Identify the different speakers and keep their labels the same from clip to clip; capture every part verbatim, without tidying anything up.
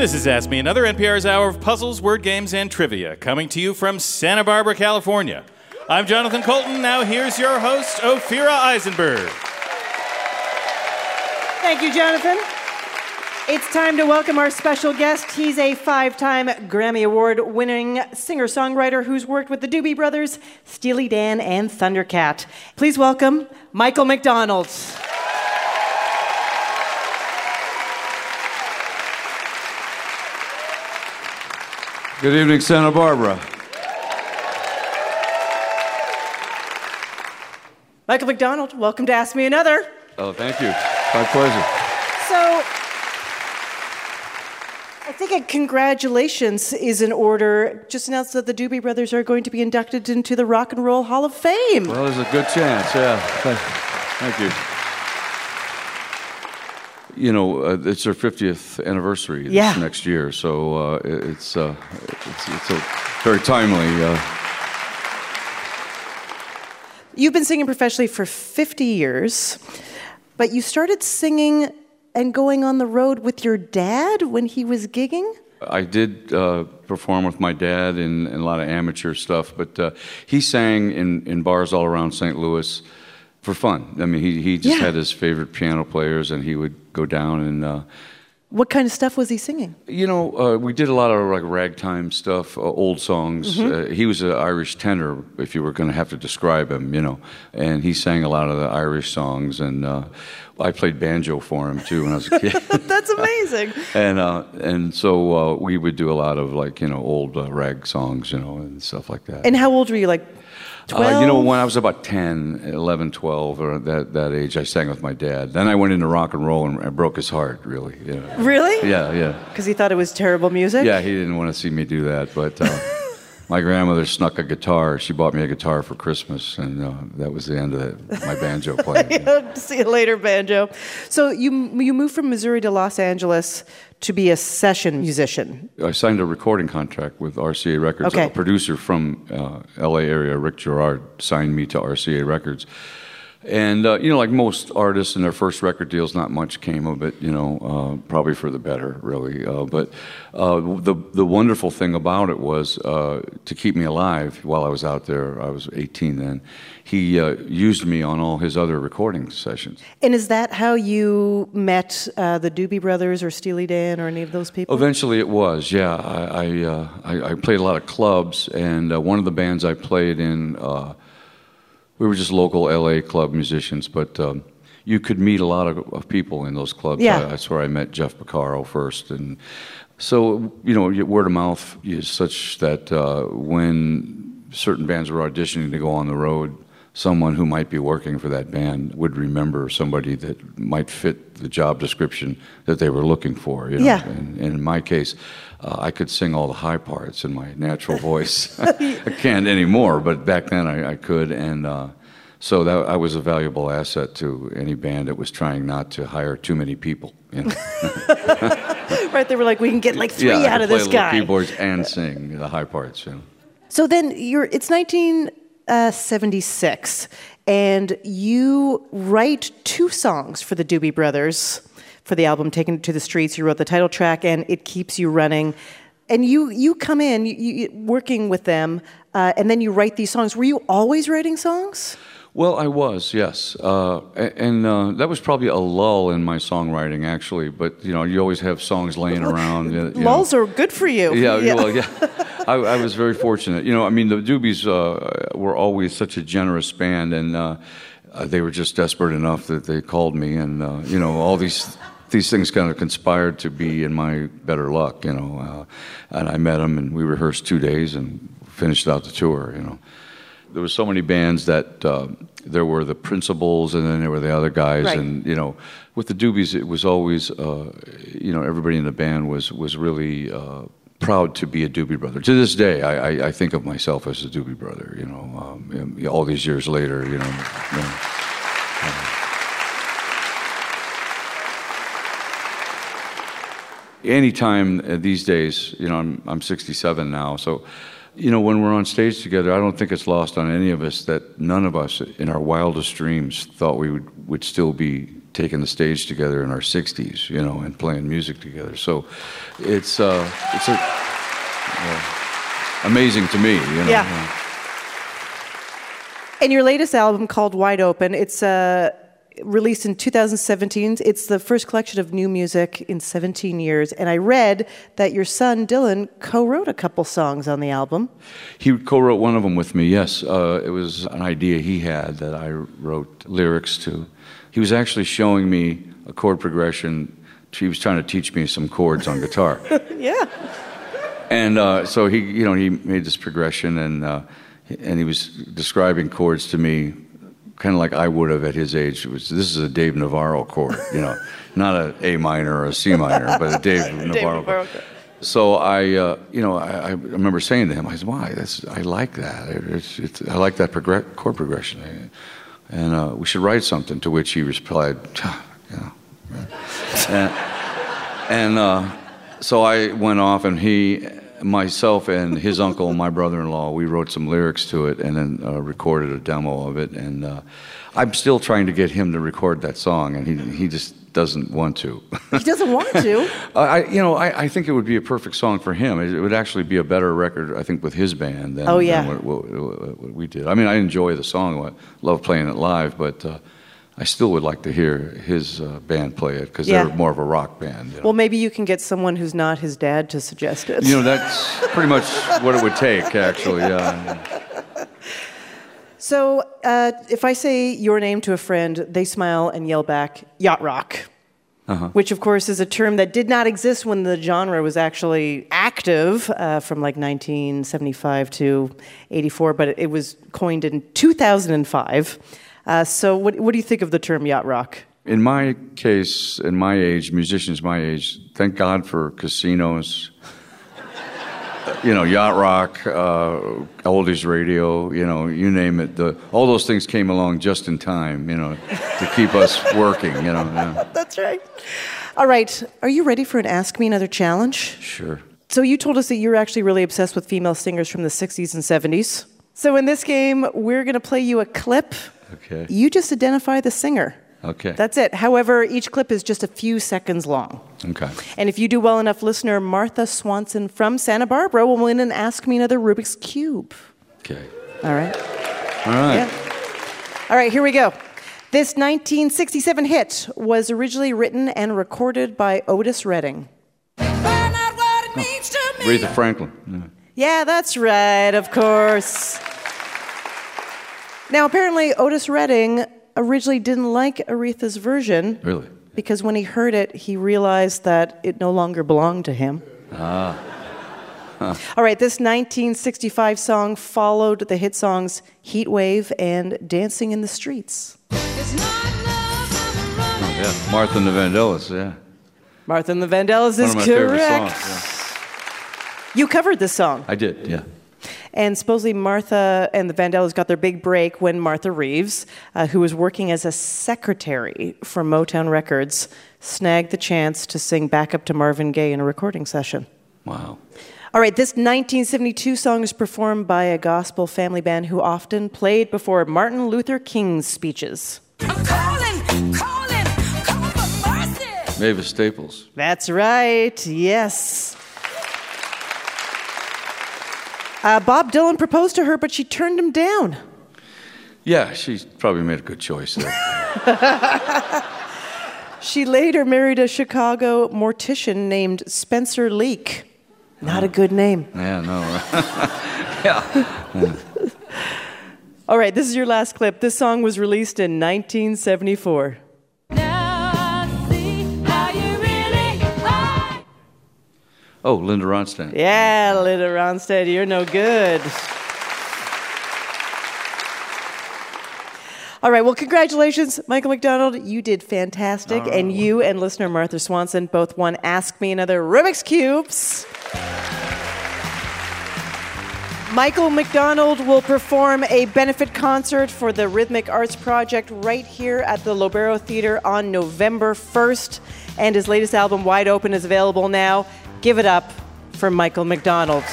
Speaker 1: This is Ask Me Another, N P R's hour of puzzles, word games, and trivia, coming to you from Santa Barbara, California. I'm Jonathan Colton. Now here's your host, Ophira Eisenberg.
Speaker 2: Thank you, Jonathan. It's time to welcome our special guest. He's a five-time Grammy Award-winning singer-songwriter who's worked with the Doobie Brothers, Steely Dan, and Thundercat. Please welcome Michael McDonald.
Speaker 3: Good evening, Santa Barbara.
Speaker 2: Michael McDonald, welcome to Ask Me Another.
Speaker 3: Oh, thank you. My pleasure.
Speaker 2: So, I think a congratulations is in order. Just announced that the Doobie Brothers are going to be inducted into the Rock and Roll Hall of Fame.
Speaker 3: Well, there's a good chance, yeah. Thank you. You know, uh, it's their fiftieth anniversary this
Speaker 2: yeah.
Speaker 3: next year, so uh, it's, uh, it's it's a very timely. Uh...
Speaker 2: You've been singing professionally for fifty years, but you started singing and going on the road with your dad when he was gigging?
Speaker 3: I did uh, perform with my dad in, in a lot of amateur stuff, but uh, he sang in, in bars all around Saint Louis for fun. I mean, he, he just
Speaker 2: yeah.
Speaker 3: had his favorite piano players, and he would go down and... Uh,
Speaker 2: what kind of stuff was he singing?
Speaker 3: You know, uh, we did a lot of like ragtime stuff, uh, old songs. Mm-hmm. Uh, he was an Irish tenor, if you were going to have to describe him, you know. And he sang a lot of the Irish songs, and uh, I played banjo for him too when I was a kid.
Speaker 2: That's amazing.
Speaker 3: and uh, and so uh, we would do a lot of like you know old uh, rag songs, you know, and stuff like that.
Speaker 2: And how old were you? Like twelve?
Speaker 3: Uh, you know, when I was about ten, eleven, twelve, or that, that age, I sang with my dad. Then I went into rock and roll and I broke his heart, really. You know.
Speaker 2: Really?
Speaker 3: Yeah, yeah.
Speaker 2: Because he thought it was terrible music?
Speaker 3: Yeah, he didn't want to see me do that. But uh, my grandmother snuck a guitar. She bought me a guitar for Christmas, and uh, that was the end of it, my banjo playing.
Speaker 2: Yeah. See you later, banjo. So you you moved from Missouri to Los Angeles to be a session musician.
Speaker 3: I signed a recording contract with R C A Records.
Speaker 2: Okay.
Speaker 3: A producer from uh, L A area, Rick Gerard, signed me to R C A Records. And, uh, you know, like most artists in their first record deals, not much came of it, you know, uh, probably for the better, really. Uh, but uh, the the wonderful thing about it was uh, to keep me alive while I was out there. I was eighteen then. He uh, used me on all his other recording sessions.
Speaker 2: And is that how you met uh, the Doobie Brothers or Steely Dan or any of those people?
Speaker 3: Eventually it was, yeah. I I, uh, I, I played a lot of clubs, and uh, one of the bands I played in... Uh, We were just local L A club musicians, but um, you could meet a lot of, of people in those clubs.
Speaker 2: Yeah.
Speaker 3: I, that's where I met Jeff Porcaro first. And so, you know, word of mouth is such that uh, when certain bands were auditioning to go on the road, someone who might be working for that band would remember somebody that might fit the job description that they were looking for. You know?
Speaker 2: Yeah.
Speaker 3: And, and in my case, uh, I could sing all the high parts in my natural voice. I can't anymore, but back then I, I could. And uh, so that I was a valuable asset to any band that was trying not to hire too many people. You know?
Speaker 2: Right, they were like, we can get like three
Speaker 3: yeah,
Speaker 2: out
Speaker 3: I
Speaker 2: of
Speaker 3: could
Speaker 2: this
Speaker 3: play
Speaker 2: guy.
Speaker 3: little keyboards and sing the high parts. You know?
Speaker 2: So then you're, it's nineteen seventy-six, and you write two songs for the Doobie Brothers for the album Taken to the Streets. You wrote the title track and It Keeps You Running. And you, you come in, you, you, working with them, uh, and then you write these songs. Were you always writing songs?
Speaker 3: Well, I was, yes. Uh, and uh, that was probably a lull in my songwriting, actually. But, you know, you always have songs laying around. You
Speaker 2: Lulls
Speaker 3: know.
Speaker 2: are good for you.
Speaker 3: Yeah,
Speaker 2: yeah.
Speaker 3: well, yeah. I, I was very fortunate. You know, I mean, the Doobies uh, were always such a generous band, and uh, they were just desperate enough that they called me. And, uh, you know, all these... These things kind of conspired to be in my better luck, you know. Uh, and I met them, and we rehearsed two days and finished out the tour, you know. There were so many bands that uh, there were the principals, and then there were the other guys,
Speaker 2: right.
Speaker 3: And you know, with the Doobies, it was always, uh, you know, everybody in the band was was really uh, proud to be a Doobie Brother. To this day, I, I, I think of myself as a Doobie Brother, you know. Um, all these years later, you know. You know uh, Anytime these days, you know, I'm I'm sixty-seven now, so, you know, when we're on stage together, I don't think it's lost on any of us that none of us in our wildest dreams thought we would, would still be taking the stage together in our sixties, you know, and playing music together. So it's uh, it's a, uh, amazing to me, you know.
Speaker 2: Yeah.
Speaker 3: You know.
Speaker 2: And your latest album called Wide Open, it's uh, released in two thousand seventeen. It's the first collection of new music in seventeen years. And I read that your son, Dylan, co-wrote a couple songs on the album.
Speaker 3: He co-wrote one of them with me, yes. Uh, it was an idea he had that I wrote lyrics to. He was actually showing me a chord progression. He was trying to teach me some chords on guitar.
Speaker 2: Yeah.
Speaker 3: And uh, so he, you know, he made this progression, and uh, and he was describing chords to me, kind of like I would have at his age. It was, this is a Dave Navarro chord, you know, not a A minor or a C minor, but a Dave Navarro chord. So I, uh, you know, I, I remember saying to him, I said, "Why? That's I like that. It's, it's, I like that progr- chord progression, and uh, we should write something." To which he replied, "You know," and, and uh, so I went off, and he. Myself and his uncle and my brother-in-law, we wrote some lyrics to it and then uh, recorded a demo of it. And uh, I'm still trying to get him to record that song, and he he just doesn't want to.
Speaker 2: He doesn't want to?
Speaker 3: I, you know, I, I think it would be a perfect song for him. It, it would actually be a better record, I think, with his band than,
Speaker 2: oh, yeah.
Speaker 3: than what, what, what we did. I mean, I enjoy the song, I love playing it live, but uh, I still would like to hear his uh, band play it, because
Speaker 2: Yeah.
Speaker 3: they're more of a rock band. You know?
Speaker 2: Well, maybe you can get someone who's not his dad to suggest it.
Speaker 3: You know, that's pretty much what it would take, actually, yeah.
Speaker 2: So, uh, if I say your name to a friend, they smile and yell back, yacht rock. Uh-huh. Which, of course, is a term that did not exist when the genre was actually active, uh, from like nineteen seventy-five to eighty-four, but it was coined in two thousand five. Uh, so what, what do you think of the term yacht rock?
Speaker 3: In my case, in my age, musicians my age, thank God for casinos, you know, yacht rock, uh, oldies radio, you know, you name it. The, all those things came along just in time, you know, to keep us working, you know. Yeah.
Speaker 2: That's right. All right. Are you ready for an Ask Me Another challenge?
Speaker 3: Sure.
Speaker 2: So you told us that you're actually really obsessed with female singers from the sixties and seventies. So in this game, we're going to play you a clip.
Speaker 3: Okay.
Speaker 2: You just identify the singer.
Speaker 3: Okay.
Speaker 2: That's it. However, each clip is just a few seconds long.
Speaker 3: Okay.
Speaker 2: And if you do well enough, listener Martha Swanson from Santa Barbara will win an Ask Me Another Rubik's Cube.
Speaker 3: Okay.
Speaker 2: All right.
Speaker 3: All right.
Speaker 2: Yeah. All right, here we go. This nineteen sixty-seven hit was originally written and recorded by Otis Redding.
Speaker 3: Oh. Aretha Franklin. Yeah.
Speaker 2: Yeah, that's right, of course. Now, apparently, Otis Redding originally didn't like Aretha's version.
Speaker 3: Really?
Speaker 2: Because when he heard it, he realized that it no longer belonged to him.
Speaker 3: Ah. Huh.
Speaker 2: All right, this nineteen sixty-five song followed the hit songs Heat Wave and Dancing in the Streets.
Speaker 3: Oh, yeah. Martha and the Vandellas, yeah.
Speaker 2: Martha and the Vandellas is
Speaker 3: One of my
Speaker 2: correct.
Speaker 3: favorite songs, yeah.
Speaker 2: You covered this song.
Speaker 3: I did, yeah.
Speaker 2: And supposedly Martha and the Vandellas got their big break when Martha Reeves, uh, who was working as a secretary for Motown Records, snagged the chance to sing backup to Marvin Gaye in a recording session.
Speaker 3: Wow.
Speaker 2: All right, this nineteen seventy-two song is performed by a gospel family band who often played before Martin Luther King's speeches.
Speaker 4: I'm calling, calling, calling for mercy.
Speaker 3: Mavis Staples.
Speaker 2: That's right, yes. Uh, Bob Dylan proposed to her, but she turned him down.
Speaker 3: Yeah, she probably made a good choice there.
Speaker 2: She later married a Chicago mortician named Spencer Leak. Not a good name.
Speaker 3: Yeah, no. yeah. yeah.
Speaker 2: All right, this is your last clip. This song was released in nineteen seventy-four.
Speaker 4: Now I see how you really are.
Speaker 3: Oh, Linda Ronstadt.
Speaker 2: Yeah, Linda Ronstadt, you're no good. All right, well, congratulations, Michael McDonald. You did fantastic. Oh. And you and listener Martha Swanson both won Ask Me Another Rubik's Cubes. Michael McDonald will perform a benefit concert for the Rhythmic Arts Project right here at the Lobero Theater on November first. And his latest album, Wide Open, is available now. Give it up for Michael McDonald.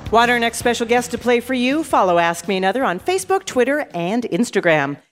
Speaker 2: Want our next special guest to play for you? Follow Ask Me Another on Facebook, Twitter, and Instagram.